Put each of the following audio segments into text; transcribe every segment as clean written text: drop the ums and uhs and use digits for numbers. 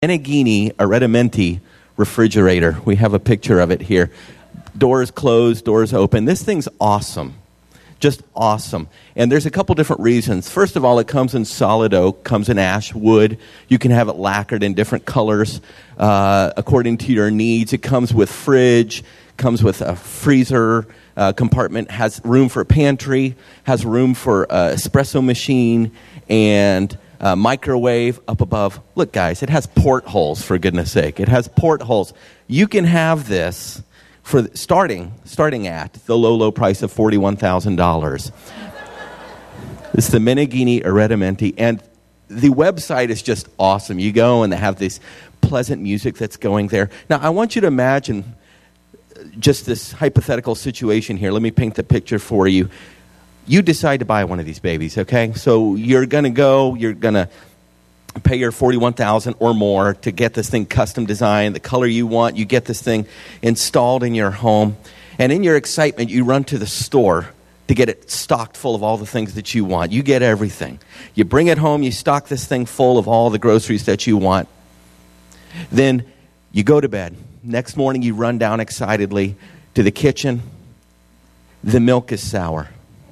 Meneghini Arredamenti refrigerator. We have a picture of it here. Doors closed, doors open. This thing's awesome. Just awesome. And there's a couple different reasons. First of all, it comes in solid oak, comes in ash wood. You can have it lacquered in different colors according to your needs. It comes with fridge, comes with a freezer compartment, has room for a pantry, has room for an espresso machine, and microwave up above. Look, guys, it has portholes, for goodness sake. It has portholes. You can have this for starting at the low price of $41,000. It's the Meneghini Arredamenti, and the website is just awesome. You go and they have this pleasant music that's going there. Now, I want you to imagine just this hypothetical situation here. Let me paint the picture for you. You decide to buy one of these babies, okay? So you're going to pay your $41,000 or more to get this thing custom designed, the color you want. You get this thing installed in your home. And in your excitement, you run to the store to get it stocked full of all the things that you want. You get everything. You bring it home, you stock this thing full of all the groceries that you want. Then you go to bed. Next morning, you run down excitedly to the kitchen. The milk is sour.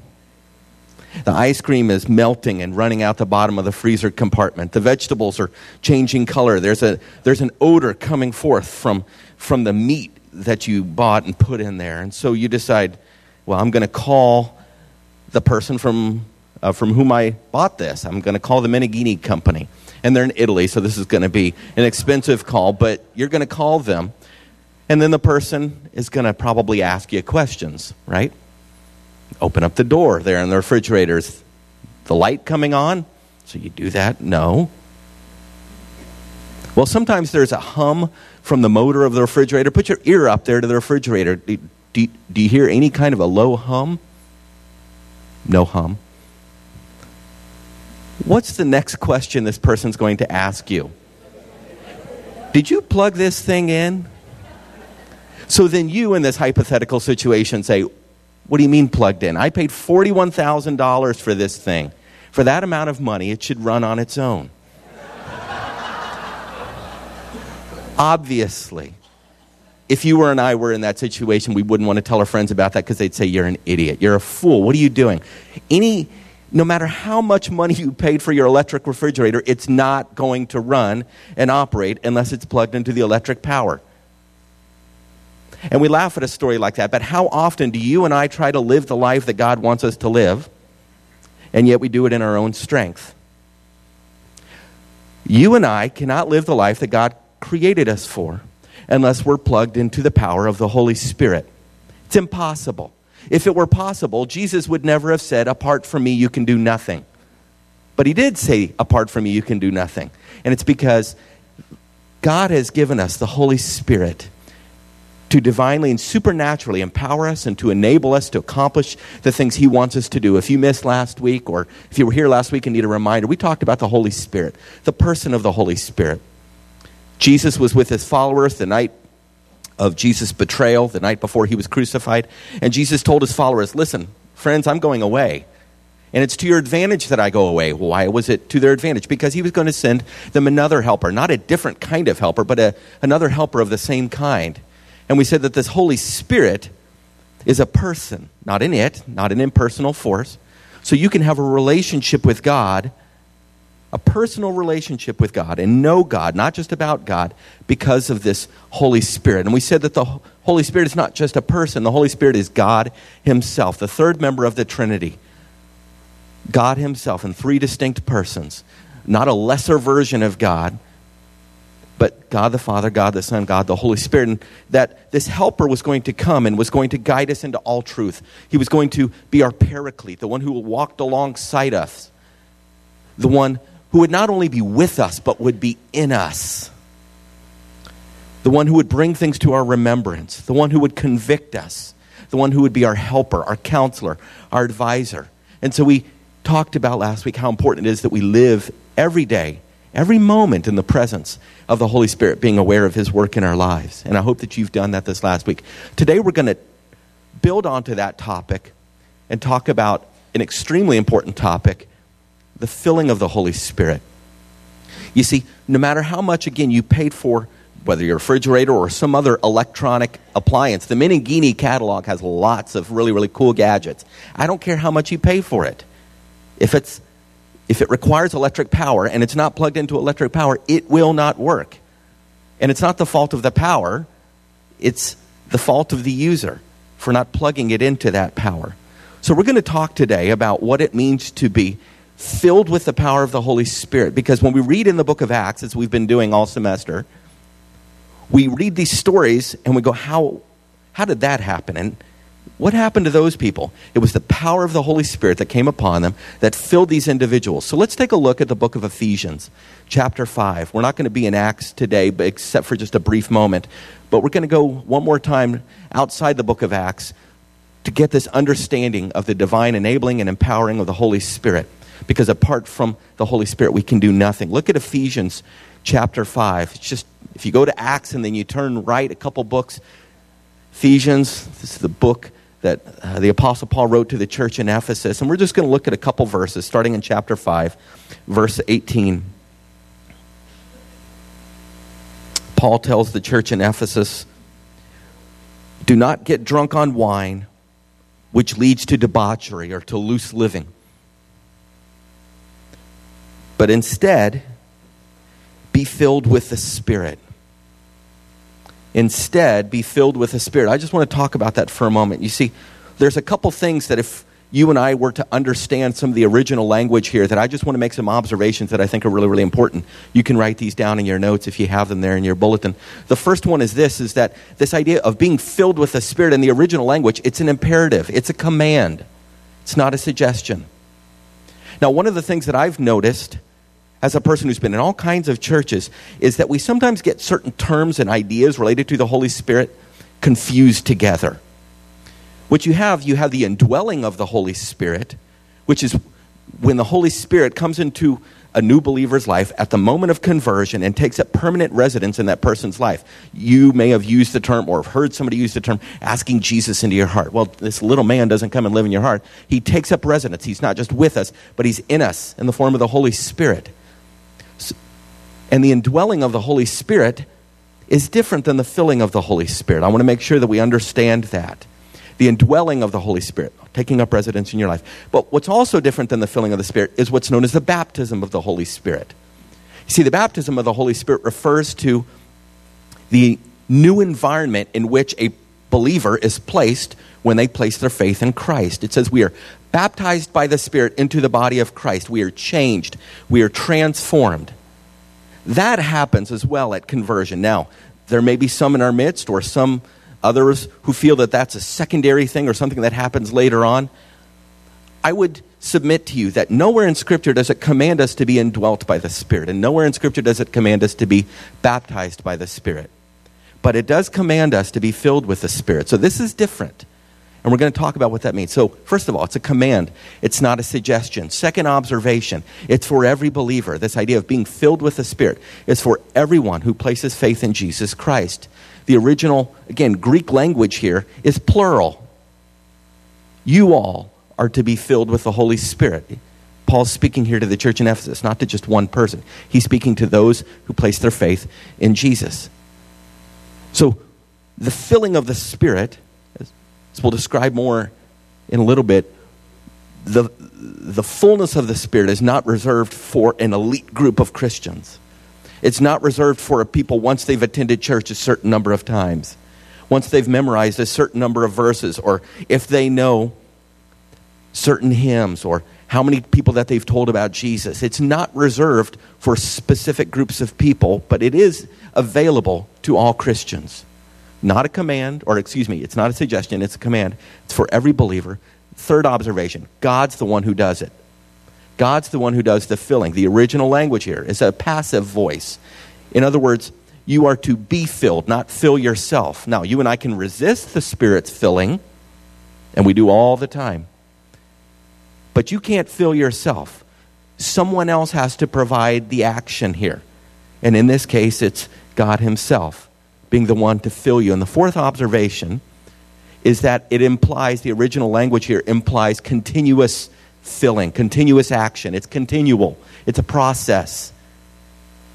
The ice cream is melting and running out the bottom of the freezer compartment. The vegetables are changing color. There's an odor coming forth from the meat that you bought and put in there. And so you decide, well, I'm going to call the person from whom I bought this. I'm going to call the Meneghini company. And they're in Italy, so this is going to be an expensive call, but you're going to call them. And then the person is going to probably ask you questions, right? Open up the door there in the refrigerator. Is the light coming on? So you do that? No. Well, sometimes there's a hum from the motor of the refrigerator. Put your ear up there to the refrigerator. Do you hear any kind of a low hum? No hum. What's the next question this person's going to ask you? Did you plug this thing in? So then you, in this hypothetical situation, say, what do you mean plugged in? I paid $41,000 for this thing. For that amount of money, it should run on its own. Obviously, if you and I were in that situation, we wouldn't want to tell our friends about that because they'd say, you're an idiot. You're a fool. What are you doing? No matter how much money you paid for your electric refrigerator, it's not going to run and operate unless it's plugged into the electric power. And we laugh at a story like that, but how often do you and I try to live the life that God wants us to live, and yet we do it in our own strength? You and I cannot live the life that God created us for unless we're plugged into the power of the Holy Spirit. It's impossible. If it were possible, Jesus would never have said, apart from me, you can do nothing. But he did say, apart from me, you can do nothing. And it's because God has given us the Holy Spirit to divinely and supernaturally empower us and to enable us to accomplish the things he wants us to do. If you missed last week, or if you were here last week and need a reminder, we talked about the Holy Spirit, the person of the Holy Spirit. Jesus was with his followers the night of Jesus' betrayal, the night before he was crucified. And Jesus told his followers, listen, friends, I'm going away. And it's to your advantage that I go away. Why was it to their advantage? Because he was going to send them another helper, not a different kind of helper, but another helper of the same kind. And we said that this Holy Spirit is a person, not an impersonal force. So you can have a relationship with God, a personal relationship with God, and know God, not just about God, because of this Holy Spirit. And we said that the Holy Spirit is not just a person. The Holy Spirit is God himself, the third member of the Trinity. God himself in three distinct persons, not a lesser version of God, but God the Father, God the Son, God the Holy Spirit. And that this helper was going to come and was going to guide us into all truth. He was going to be our paraclete, the one who walked alongside us. The one who would not only be with us, but would be in us. The one who would bring things to our remembrance. The one who would convict us. The one who would be our helper, our counselor, our advisor. And so we talked about last week how important it is that we live every day, every moment in the presence of the Holy Spirit, being aware of his work in our lives. And I hope that you've done that this last week. Today we're going to build onto that topic and talk about an extremely important topic, the filling of the Holy Spirit. You see, no matter how much, again, you paid for, whether your refrigerator or some other electronic appliance, the Meneghini catalog has lots of really, really cool gadgets. I don't care how much you pay for it. If it requires electric power and it's not plugged into electric power, it will not work. And it's not the fault of the power, it's the fault of the user for not plugging it into that power. So we're going to talk today about what it means to be filled with the power of the Holy Spirit. Because when we read in the book of Acts, as we've been doing all semester, we read these stories and we go, how did that happen? And what happened to those people? It was the power of the Holy Spirit that came upon them that filled these individuals. So let's take a look at the book of Ephesians, chapter 5. We're not going to be in Acts today, but except for just a brief moment. But we're going to go one more time outside the book of Acts to get this understanding of the divine enabling and empowering of the Holy Spirit. Because apart from the Holy Spirit, we can do nothing. Look at Ephesians chapter 5. It's just, if you go to Acts and then you turn right a couple books, Ephesians, this is the book that the Apostle Paul wrote to the church in Ephesus. And we're just going to look at a couple verses, starting in chapter 5, verse 18. Paul tells the church in Ephesus, "Do not get drunk on wine, which leads to debauchery or to loose living. But instead, be filled with the Spirit." Instead, be filled with the Spirit. I just want to talk about that for a moment. You see, there's a couple things that if you and I were to understand some of the original language here, that I just want to make some observations that I think are really, really important. You can write these down in your notes if you have them there in your bulletin. The first one is that this idea of being filled with the Spirit in the original language, it's an imperative. It's a command. It's not a suggestion. Now, one of the things that I've noticed as a person who's been in all kinds of churches is that we sometimes get certain terms and ideas related to the Holy Spirit confused together. What you have the indwelling of the Holy Spirit, which is when the Holy Spirit comes into a new believer's life at the moment of conversion and takes up permanent residence in that person's life. You may have used the term or heard somebody use the term asking Jesus into your heart. Well, this little man doesn't come and live in your heart. He takes up residence. He's not just with us, but he's in us in the form of the Holy Spirit. And the indwelling of the Holy Spirit is different than the filling of the Holy Spirit. I want to make sure that we understand that. The indwelling of the Holy Spirit, taking up residence in your life. But what's also different than the filling of the Spirit is what's known as the baptism of the Holy Spirit. You see, the baptism of the Holy Spirit refers to the new environment in which a believer is placed when they place their faith in Christ. It says we are baptized by the Spirit into the body of Christ. We are changed. We are transformed. That happens as well at conversion. Now, there may be some in our midst or some others who feel that that's a secondary thing or something that happens later on. I would submit to you that nowhere in Scripture does it command us to be indwelt by the Spirit, and nowhere in Scripture does it command us to be baptized by the Spirit. But it does command us to be filled with the Spirit. So this is different. And we're going to talk about what that means. So, first of all, it's a command. It's not a suggestion. Second observation, it's for every believer. This idea of being filled with the Spirit is for everyone who places faith in Jesus Christ. The original, again, Greek language here is plural. You all are to be filled with the Holy Spirit. Paul's speaking here to the church in Ephesus, not to just one person. He's speaking to those who place their faith in Jesus. So, the filling of the Spirit, as we'll describe more in a little bit, the fullness of the Spirit is not reserved for an elite group of Christians. It's not reserved for a people once they've attended church a certain number of times, once they've memorized a certain number of verses, or if they know certain hymns, or how many people that they've told about Jesus. It's not reserved for specific groups of people, but it is available to all Christians. Not a command, it's not a suggestion, it's a command. It's for every believer. Third observation, God's the one who does it. God's the one who does the filling. The original language here is a passive voice. In other words, you are to be filled, not fill yourself. Now, you and I can resist the Spirit's filling, and we do all the time. But you can't fill yourself. Someone else has to provide the action here. And in this case, it's God himself being the one to fill you. And the fourth observation is that it implies, the original language here implies continuous filling, continuous action. It's continual. It's a process.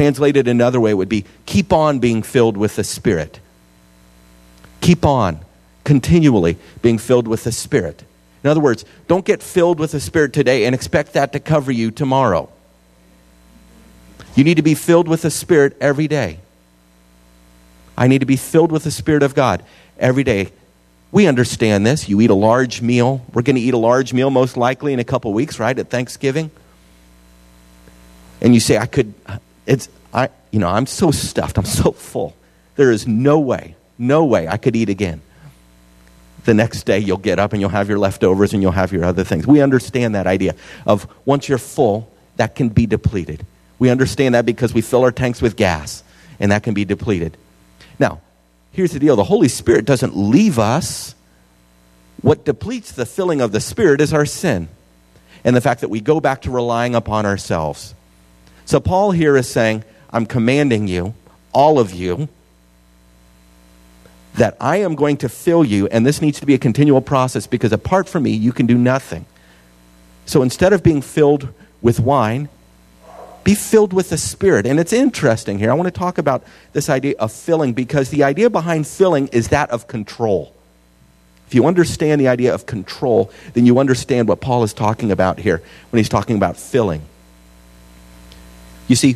Translated another way would be, keep on being filled with the Spirit. Keep on continually being filled with the Spirit. In other words, don't get filled with the Spirit today and expect that to cover you tomorrow. You need to be filled with the Spirit every day. I need to be filled with the Spirit of God every day. We understand this. You eat a large meal. We're going to eat a large meal most likely in a couple weeks, right, at Thanksgiving. And you say, I'm so stuffed. I'm so full. There is no way I could eat again. The next day you'll get up and you'll have your leftovers and you'll have your other things. We understand that idea of once you're full, that can be depleted. We understand that because we fill our tanks with gas and that can be depleted. Now, here's the deal. The Holy Spirit doesn't leave us. What depletes the filling of the Spirit is our sin and the fact that we go back to relying upon ourselves. So Paul here is saying, I'm commanding you, all of you, that I am going to fill you, and this needs to be a continual process because apart from me, you can do nothing. So instead of being filled with wine, be filled with the Spirit. And it's interesting here. I want to talk about this idea of filling because the idea behind filling is that of control. If you understand the idea of control, then you understand what Paul is talking about here when he's talking about filling. You see,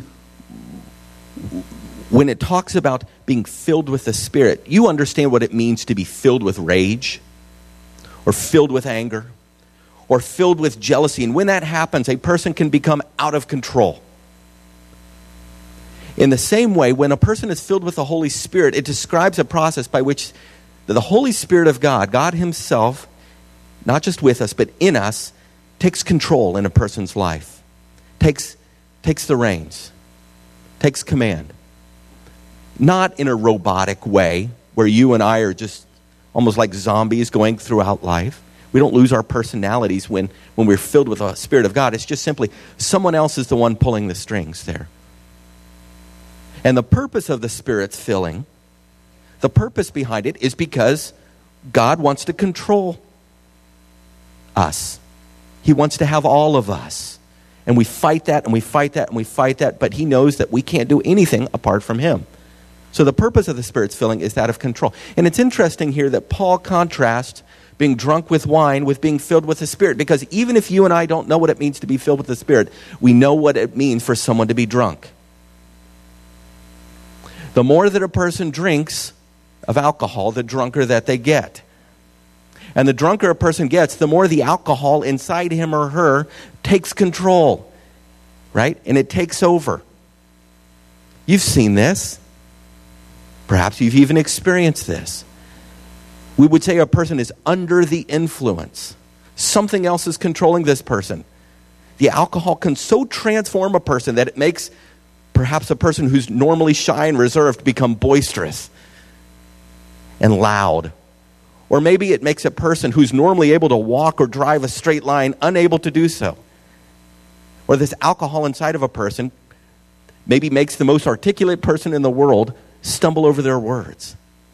when it talks about being filled with the Spirit, you understand what it means to be filled with rage or filled with anger or filled with jealousy. And when that happens, a person can become out of control. In the same way, when a person is filled with the Holy Spirit, it describes a process by which the Holy Spirit of God, God himself, not just with us, but in us, takes control in a person's life, takes the reins, takes command. Not in a robotic way where you and I are just almost like zombies going throughout life. We don't lose our personalities when we're filled with the Spirit of God. It's just simply someone else is the one pulling the strings there. And the purpose of the Spirit's filling, the purpose behind it is because God wants to control us. He wants to have all of us. And we fight that and we fight that and we fight that, but he knows that we can't do anything apart from him. So the purpose of the Spirit's filling is that of control. And it's interesting here that Paul contrasts being drunk with wine with being filled with the Spirit, because even if you and I don't know what it means to be filled with the Spirit, we know what it means for someone to be drunk. The more that a person drinks of alcohol, the drunker that they get. And the drunker a person gets, the more the alcohol inside him or her takes control, right? And it takes over. You've seen this. Perhaps you've even experienced this. We would say a person is under the influence. Something else is controlling this person. The alcohol can so transform a person that it makes perhaps a person who's normally shy and reserved become boisterous and loud. Or maybe it makes a person who's normally able to walk or drive a straight line unable to do so. Or this alcohol inside of a person maybe makes the most articulate person in the world stumble over their words.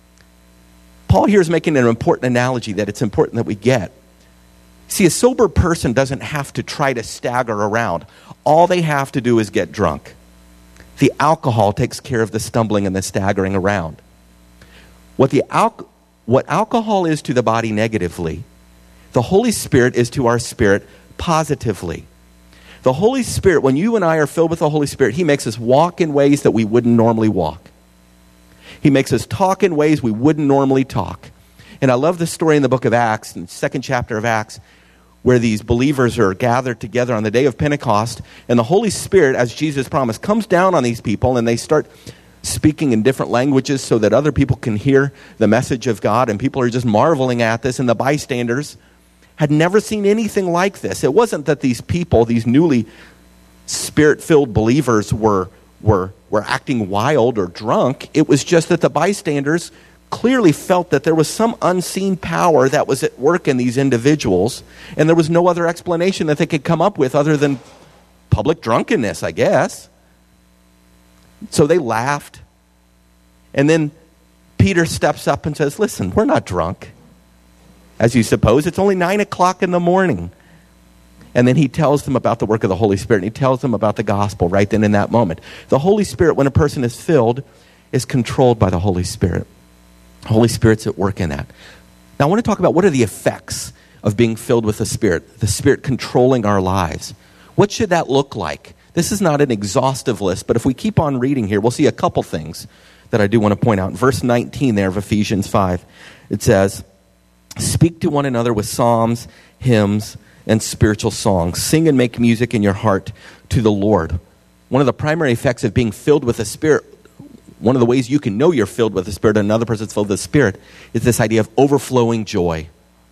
Paul here is making an important analogy that it's important that we get. See, a sober person doesn't have to try to stagger around. All they have to do is get drunk. The alcohol takes care of the stumbling and the staggering around. What alcohol is to the body negatively, the Holy Spirit is to our spirit positively. The Holy Spirit, when you and I are filled with the Holy Spirit, he makes us walk in ways that we wouldn't normally walk. He makes us talk in ways we wouldn't normally talk. And I love the story in the book of Acts, in the second chapter of Acts, where these believers are gathered together on the day of Pentecost, and the Holy Spirit, as Jesus promised, comes down on these people, and they start speaking in different languages so that other people can hear the message of God, and people are just marveling at this, and the bystanders had never seen anything like this. It wasn't that these people, these newly Spirit-filled believers were acting wild or drunk. It was just that the bystanders clearly felt that there was some unseen power that was at work in these individuals, and there was no other explanation that they could come up with other than public drunkenness, I guess. So they laughed. And then Peter steps up and says, listen, we're not drunk. As you suppose, it's only 9 o'clock in the morning. And then he tells them about the work of the Holy Spirit, and he tells them about the gospel right then in that moment. The Holy Spirit, when a person is filled, is controlled by the Holy Spirit. The Holy Spirit's at work in that. Now I want to talk about what are the effects of being filled with the Spirit controlling our lives. What should that look like? This is not an exhaustive list, but if we keep on reading here, we'll see a couple things that I do want to point out. In verse 19 there of Ephesians 5, it says, "Speak to one another with psalms, hymns, and spiritual songs. Sing and make music in your heart to the Lord." One of the primary effects of being filled with the Spirit, one of the ways you can know you're filled with the Spirit and another person's filled with the Spirit, is this idea of overflowing joy.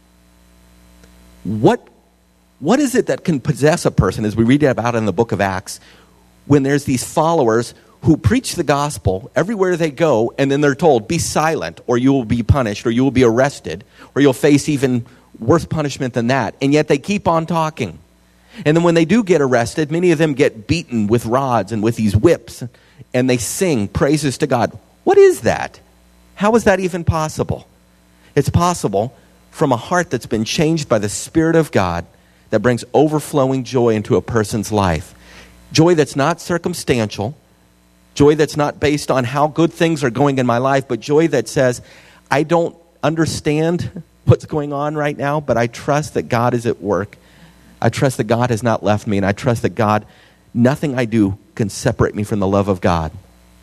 What is it that can possess a person, as we read about in the book of Acts, when there's these followers who preach the gospel everywhere they go, and then they're told, be silent, or you will be punished, or you will be arrested, or you'll face even worse punishment than that, and yet they keep on talking. And then when they do get arrested, many of them get beaten with rods and with these whips, and they sing praises to God. What is that? How is that even possible? It's possible from a heart that's been changed by the Spirit of God that brings overflowing joy into a person's life. Joy that's not circumstantial, joy that's not based on how good things are going in my life, but joy that says, I don't understand what's going on right now, but I trust that God is at work. I trust that God has not left me, and I trust that God, nothing I do can separate me from the love of God.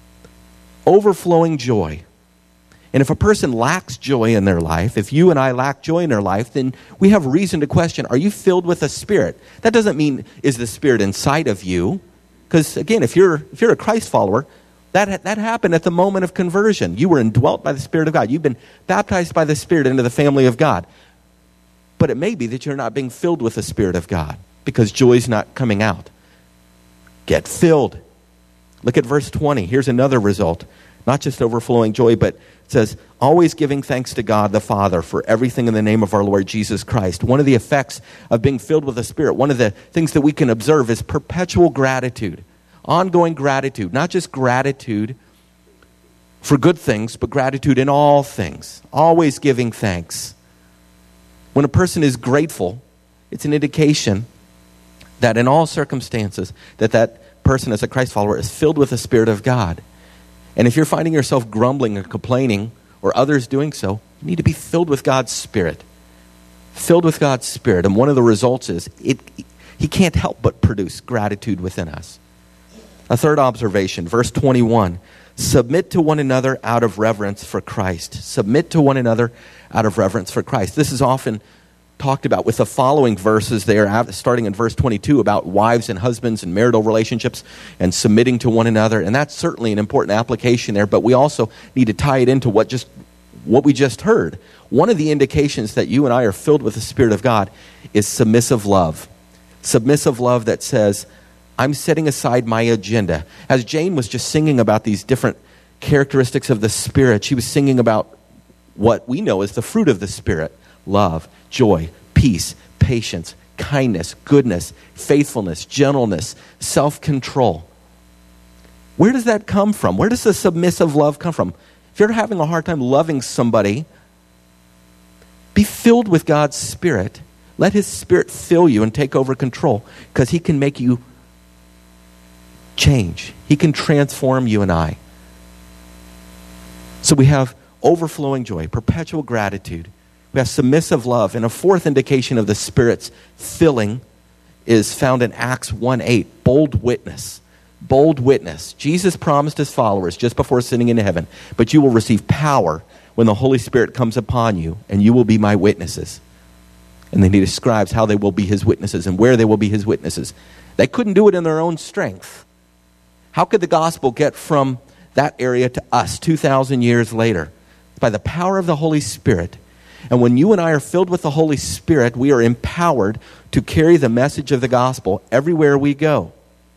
Overflowing joy. And if a person lacks joy in their life, if you and I lack joy in our life, then we have reason to question, are you filled with the Spirit? That doesn't mean, is the Spirit inside of you? Because again, if you're a Christ follower, that happened at the moment of conversion. You were indwelt by the Spirit of God. You've been baptized by the Spirit into the family of God. But it may be that you're not being filled with the Spirit of God because joy's not coming out. Get filled. Look at verse 20. Here's another result. Not just overflowing joy, but it says, always giving thanks to God the Father for everything in the name of our Lord Jesus Christ. One of the effects of being filled with the Spirit, one of the things that we can observe is perpetual gratitude. Ongoing gratitude. Not just gratitude for good things, but gratitude in all things. Always giving thanks. When a person is grateful, it's an indication that in all circumstances, that person as a Christ follower is filled with the Spirit of God. And if you're finding yourself grumbling or complaining, or others doing so, you need to be filled with God's Spirit. Filled with God's Spirit. And one of the results is, He can't help but produce gratitude within us. A third observation, verse 21. Submit to one another out of reverence for Christ. Submit to one another out of reverence for Christ. This is often talked about with the following verses there, starting in verse 22, about wives and husbands and marital relationships and submitting to one another. And that's certainly an important application there, but we also need to tie it into what we just heard. One of the indications that you and I are filled with the Spirit of God is submissive love. Submissive love that says, I'm setting aside my agenda. As Jane was just singing about these different characteristics of the Spirit, she was singing about what we know as the fruit of the Spirit: love, joy, peace, patience, kindness, goodness, faithfulness, gentleness, self-control. Where does that come from? Where does the submissive love come from? If you're having a hard time loving somebody, be filled with God's Spirit. Let His Spirit fill you and take over control, because He can make you change. He can transform you and I. So we have overflowing joy, perpetual gratitude. We have submissive love. And a fourth indication of the Spirit's filling is found in Acts 1:8, bold witness. Bold witness. Jesus promised His followers just before ascending into heaven, but you will receive power when the Holy Spirit comes upon you, and you will be my witnesses. And then He describes how they will be His witnesses and where they will be His witnesses. They couldn't do it in their own strength. How could the gospel get from that area to us 2,000 years later? By the power of the Holy Spirit. And when you and I are filled with the Holy Spirit, we are empowered to carry the message of the gospel everywhere we go.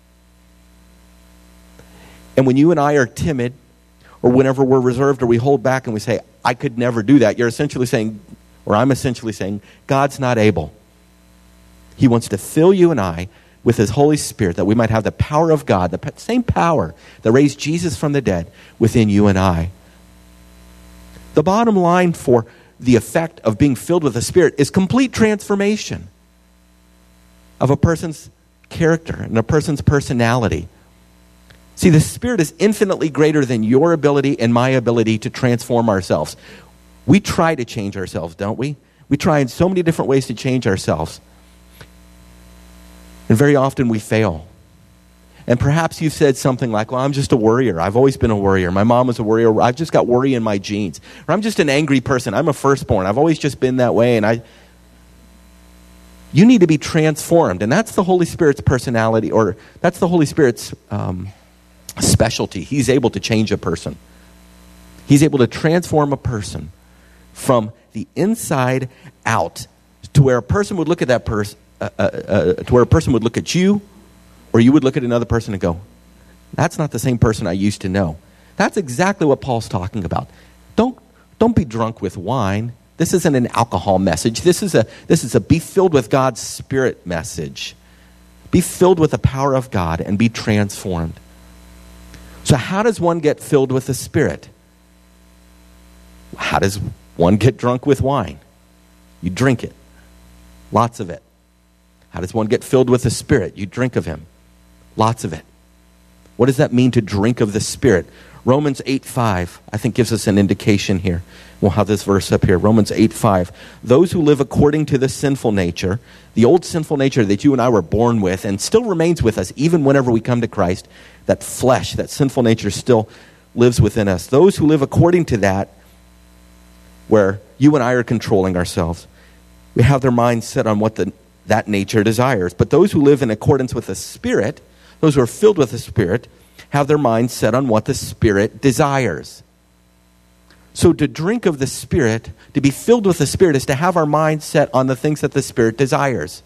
And when you and I are timid, or whenever we're reserved, or we hold back and we say, I could never do that, you're essentially saying, or I'm essentially saying, God's not able. He wants to fill you and I with His Holy Spirit, that we might have the power of God, the same power that raised Jesus from the dead, within you and I. The bottom line for the effect of being filled with the Spirit is complete transformation. of a person's character and a person's personality. See, the Spirit is infinitely greater than your ability and my ability to transform ourselves. We try to change ourselves, don't we? We try in so many different ways to change ourselves. And very often we fail. And perhaps you've said something like, well, I'm just a worrier. I've always been a worrier. My mom was a worrier. I've just got worry in my genes. Or I'm just an angry person. I'm a firstborn. I've always just been that way. And you need to be transformed. And that's the Holy Spirit's personality, or that's the Holy Spirit's specialty. He's able to change a person. He's able to transform a person from the inside out to where a person would look at that person, to where a person would look at you, or you would look at another person and go, that's not the same person I used to know. That's exactly what Paul's talking about. Don't be drunk with wine. This isn't an alcohol message. This is a be filled with God's Spirit message. Be filled with the power of God and be transformed. So how does one get filled with the Spirit? How does one get drunk with wine? You drink it. Lots of it. How does one get filled with the Spirit? You drink of Him. Lots of it. What does that mean to drink of the Spirit? Romans 8:5, I think, gives us an indication here. We'll have this verse up here. Romans 8:5. Those who live according to the sinful nature, the old sinful nature that you and I were born with and still remains with us even whenever we come to Christ, that flesh, that sinful nature still lives within us. Those who live according to that, where you and I are controlling ourselves, we have their minds set on what that nature desires. But those who live in accordance with the Spirit, those who are filled with the Spirit, have their minds set on what the Spirit desires. So to drink of the Spirit, to be filled with the Spirit, is to have our minds set on the things that the Spirit desires.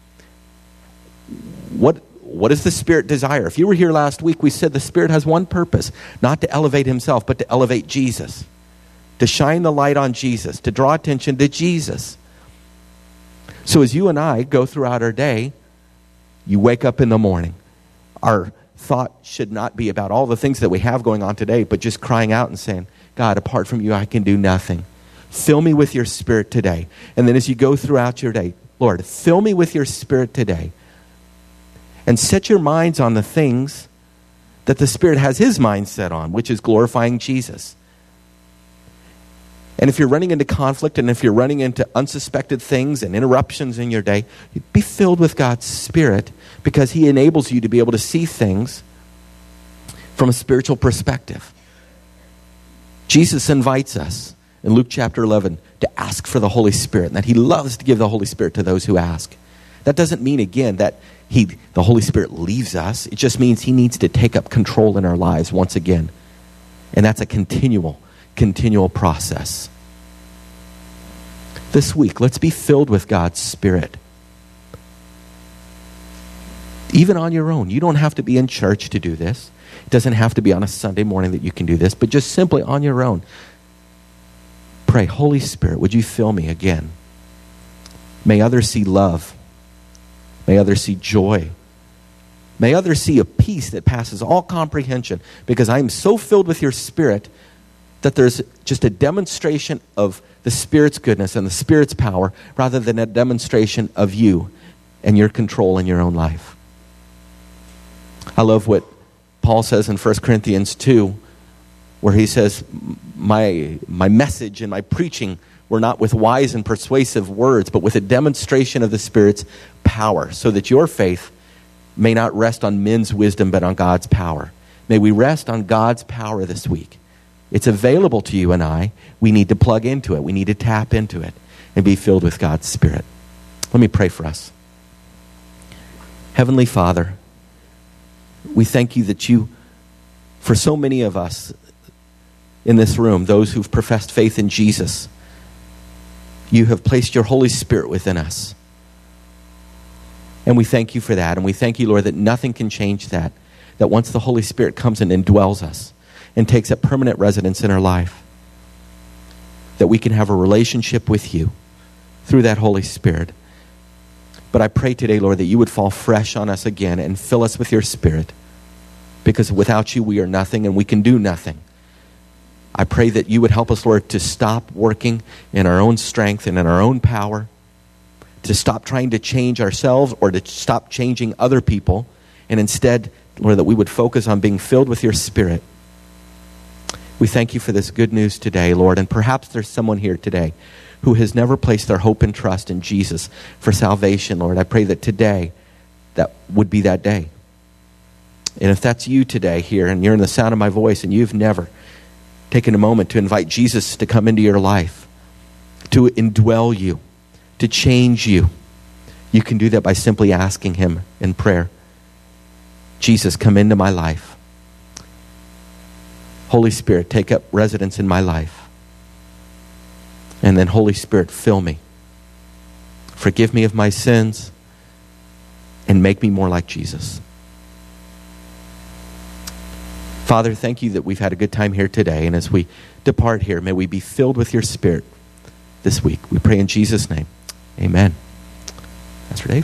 What does the Spirit desire? If you were here last week, we said the Spirit has one purpose, not to elevate Himself, but to elevate Jesus, to shine the light on Jesus, to draw attention to Jesus. So as you and I go throughout our day, you wake up in the morning. Our thought should not be about all the things that we have going on today, but just crying out and saying, God, apart from you, I can do nothing. Fill me with your Spirit today. And then as you go throughout your day, Lord, fill me with your Spirit today. And set your minds on the things that the Spirit has His mind set on, which is glorifying Jesus. And if you're running into conflict and if you're running into unsuspected things and interruptions in your day, be filled with God's Spirit, because He enables you to be able to see things from a spiritual perspective. Jesus invites us in Luke chapter 11 to ask for the Holy Spirit, and that He loves to give the Holy Spirit to those who ask. That doesn't mean, again, that the Holy Spirit leaves us. It just means He needs to take up control in our lives once again. And that's a continual process. This week, let's be filled with God's Spirit. Even on your own. You don't have to be in church to do this. It doesn't have to be on a Sunday morning that you can do this, but just simply on your own. Pray, Holy Spirit, would you fill me again? May others see love. May others see joy. May others see a peace that passes all comprehension, because I am so filled with your Spirit that there's just a demonstration of the Spirit's goodness and the Spirit's power, rather than a demonstration of you and your control in your own life. I love what Paul says in 1 Corinthians 2, where he says, my message and my preaching were not with wise and persuasive words, but with a demonstration of the Spirit's power, so that your faith may not rest on men's wisdom, but on God's power. May we rest on God's power this week. It's available to you and I. We need to plug into it. We need to tap into it and be filled with God's Spirit. Let me pray for us. Heavenly Father, we thank you that you, for so many of us in this room, those who've professed faith in Jesus, you have placed your Holy Spirit within us. And we thank you for that. And we thank you, Lord, that nothing can change that. That once the Holy Spirit comes in and indwells us and takes up permanent residence in our life, that we can have a relationship with you through that Holy Spirit. But I pray today, Lord, that you would fall fresh on us again and fill us with your Spirit, because without you we are nothing and we can do nothing. I pray that you would help us, Lord, to stop working in our own strength and in our own power, to stop trying to change ourselves or to stop changing other people, and instead, Lord, that we would focus on being filled with your Spirit. We thank you for this good news today, Lord, and perhaps there's someone here today who has never placed their hope and trust in Jesus for salvation, Lord. I pray that today, that would be that day. And if that's you today here, and you're in the sound of my voice, and you've never taken a moment to invite Jesus to come into your life, to indwell you, to change you, you can do that by simply asking him in prayer, Jesus, come into my life. Holy Spirit, take up residence in my life. And then, Holy Spirit, fill me. Forgive me of my sins and make me more like Jesus. Father, thank you that we've had a good time here today. And as we depart here, may we be filled with your Spirit this week. We pray in Jesus' name. Amen. Pastor Dave.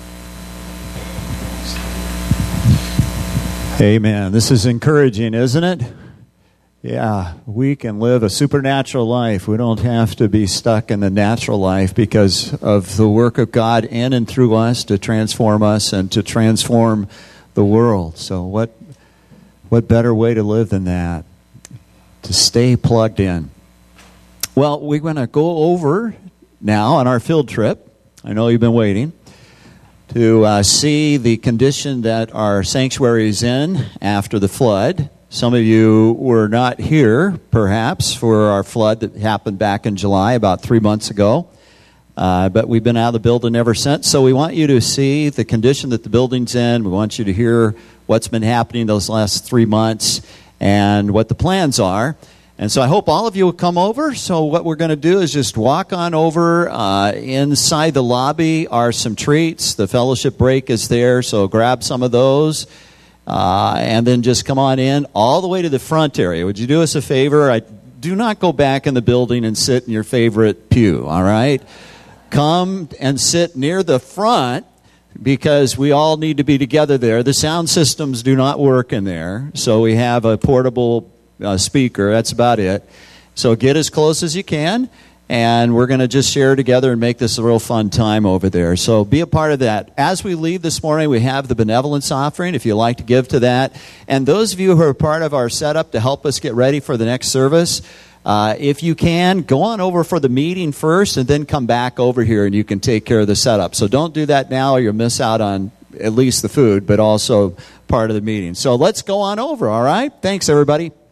Amen. This is encouraging, isn't it? Yeah, we can live a supernatural life. We don't have to be stuck in the natural life because of the work of God in and through us to transform us and to transform the world. So what better way to live than that? To stay plugged in. Well, we're going to go over now on our field trip. I know you've been waiting to see the condition that our sanctuary is in after the flood. Some of you were not here, perhaps, for our flood that happened back in July, about 3 months ago. But we've been out of the building ever since. So we want you to see the condition that the building's in. We want you to hear what's been happening those last 3 months and what the plans are. And so I hope all of you will come over. So what we're going to do is just walk on over. Inside the lobby are some treats. The fellowship break is there, so grab some of those. And then just come on in all the way to the front area. Would you do us a favor? Do not go back in the building and sit in your favorite pew, all right? Come and sit near the front because we all need to be together there. The sound systems do not work in there, so we have a portable speaker. That's about it. So get as close as you can. And we're going to just share together and make this a real fun time over there. So be a part of that. As we leave this morning, we have the benevolence offering, if you'd like to give to that. And those of you who are part of our setup to help us get ready for the next service, if you can, go on over for the meeting first and then come back over here and you can take care of the setup. So don't do that now or you'll miss out on at least the food, but also part of the meeting. So let's go on over, all right? Thanks, everybody.